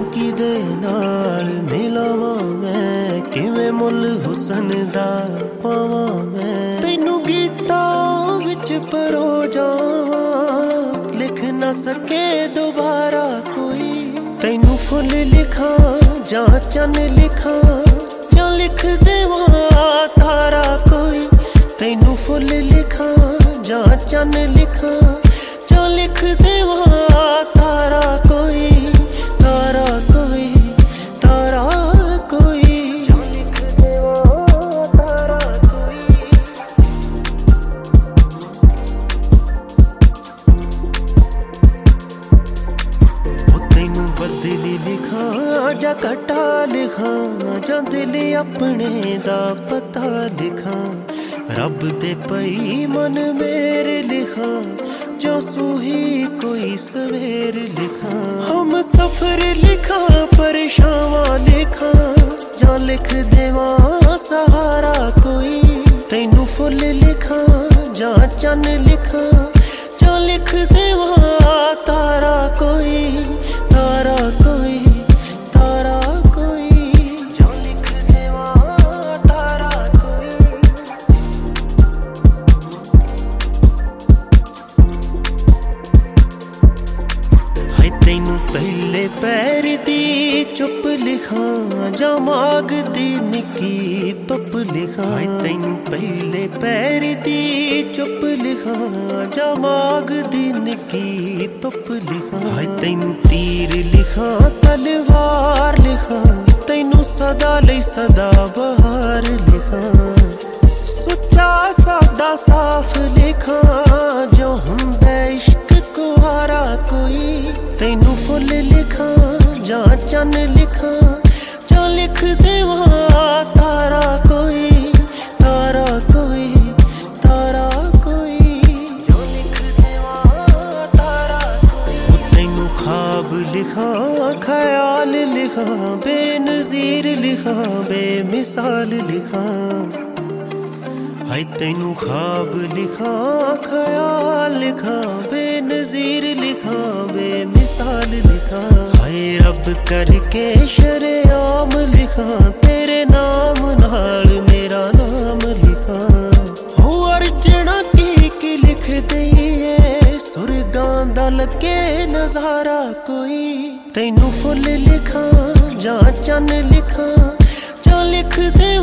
किदे नाल मिलावां मैं, किवें मुल हुसन दा पावां मैं। तैनू गीतां विच परो जावां, लिख ना सके दोबारा कोई। तैनू फुल लिखां जां चन्न लिखां, जां लिख देवां तारा कोई। तैनू फुल लिखां जां चन्न लिखां, जां लिख देवां तारा कोई। तारा कोई, तारा कोई, जां लिख देवां तारा कोई। ओ तैनू बदली लिखां जां घटा लिखां, जां दिल अपने दा पता लिखां। रब दे पई मन मेरे लिखां, जो सूही कोई सवेर लिखां। हम सफर लिखां परेशावां लिखां, जां लिख देवां सहारा कोई। तैनू फुल लिखां जां चन्न लिखां, जां लिख देवां तारा कोई। तारा कोई, तारा कोई, जां लिख देवां तारा कोई। हाय तैनू पहले पैर दी चुप लिखां, जां माग दी निक्की तुप लिखां। हाय तैनू पहले पैर दी चुप लिखां, जां माग दी निक्की तुप लिखां। हाय तैनू तीर लिखां तलवार लिखां, तैनू सदा लई सदा बहार लिखां। सुच्चा सादा साफ लिखां, जो हुंदा इश्क कुहारा कोई। तैनू फुल लिखां जां चन्न लिखां, जां लिख देवां तारा कोई। तारा कोई, तारा कोई, जां लिख देवां तारा कोई। तैनू ख्वाब लिखां ख्याल लिखां, बेनज़ीर लिखां बेमिसाल लिखां। हाय तैनू ख्वाब लिखां ख्याल लिखां, बेनज़ीर लिखां बेमिसाल लिखां। हाय रब करके शरेआम लिखां, तेरे नाम नाल मेरा नाम लिखां। हो अर्जना की लिख दईए, सुरगां दा लगे नज़ारा कोई। तैनू फुल लिखां जां चन्न लिखां, जां लिख दे